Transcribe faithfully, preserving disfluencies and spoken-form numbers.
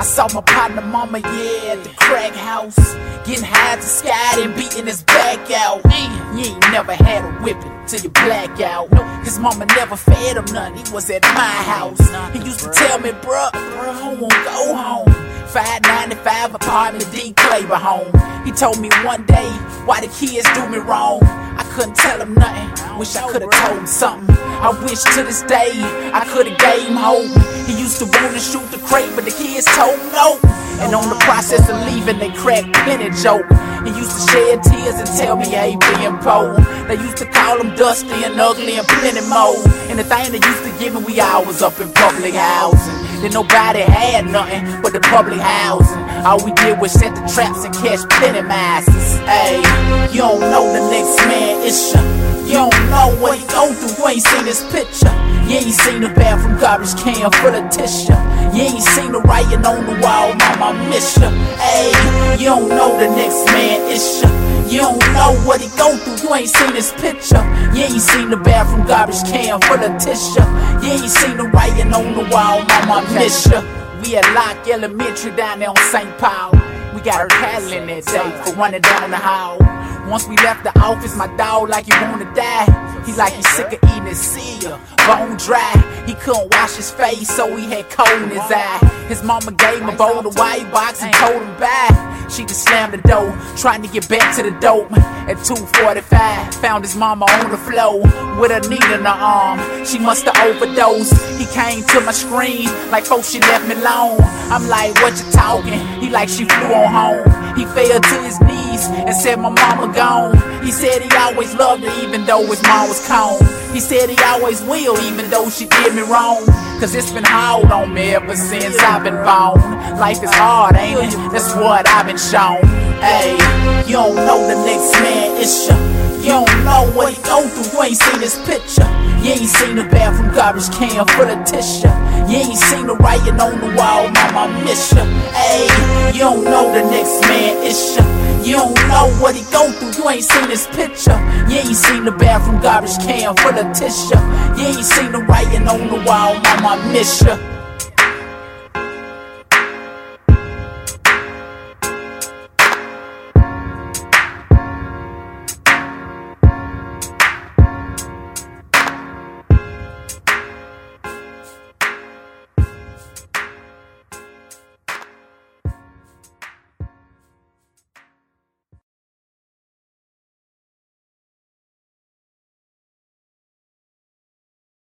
saw my partner mama, yeah, at the crack house, getting high to sky and beating his back out. Man, you ain't never had a whipping till you black out. His mama never fed him none, he was at my house. He used to tell me, bruh, bruh, I won't go home. five ninety-five apartment D Claver home. He told me one day why the kids do me wrong. I couldn't tell him nothing, wish I could've told him something. I wish to this day I could've gave him hope. He used to want to shoot the crate, but the kids told him no. And on the process of leaving, they cracked plenty joke. He used to shed tears and tell me I ain't being poor. They used to call him dusty and ugly and plenty more. And the thing they used to give me, we all was up in public housing. Then nobody had nothing but the public housing. All we did was set the traps and catch plenty masses. Hey, you don't know the next man issue. You don't know what he go through, you ain't seen his picture. You ain't seen the bathroom garbage can full of tissue. You ain't seen the writing on the wall, mama, I miss ya. Hey, you don't know the next man issue. You don't know what he go through, you ain't seen his picture. You ain't seen the bathroom garbage can full of tissue. You ain't seen the writing on the wall, mama, I miss ya. We at Locke Elementary down there on Saint Paul. We got a paddling that day for running down the hall. Once we left the office, my dog like he wanna die. He like he sick of eating his cereal, bone dry. He couldn't wash his face, so he had coal in his eye. His mama gave him a bowl of white box and told him bye. She just slammed the door, trying to get back to the dope. At two forty-five, found his mama on the floor with a needle in her arm. She must have overdosed. He came to my screen like, folks, she left me alone. I'm like, what you talking? He like, she flew on home. He fell to his knees and said, my mama gone. He said he always loved her even though his mom was gone. He said he always will even though she did me wrong. Cause it's been hard on me ever since I've been born. Life is hard, ain't it? That's what I've been shown. Hey, you don't know the next man issue. You don't know what he go through, you ain't seen his picture. You ain't seen the bathroom garbage can full of tissue. You ain't seen the writing on the wall, mama, I miss ya. Hey, you don't know the next man issue. You don't know what he go through, you ain't seen his picture. You ain't seen the bathroom garbage can full of tissue. You ain't seen the writing on the wall, mama, I miss ya.